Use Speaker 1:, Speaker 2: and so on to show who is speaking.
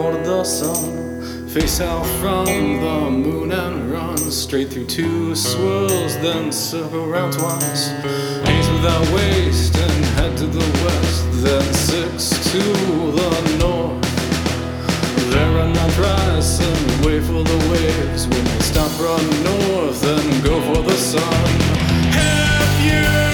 Speaker 1: toward the sun, face out from the moon and run straight through two swirls, then circle round twice. Haze without waste and head to the west, then six to the north. There are none price and wait for the waves. When they stop, run north and go for the sun. Have you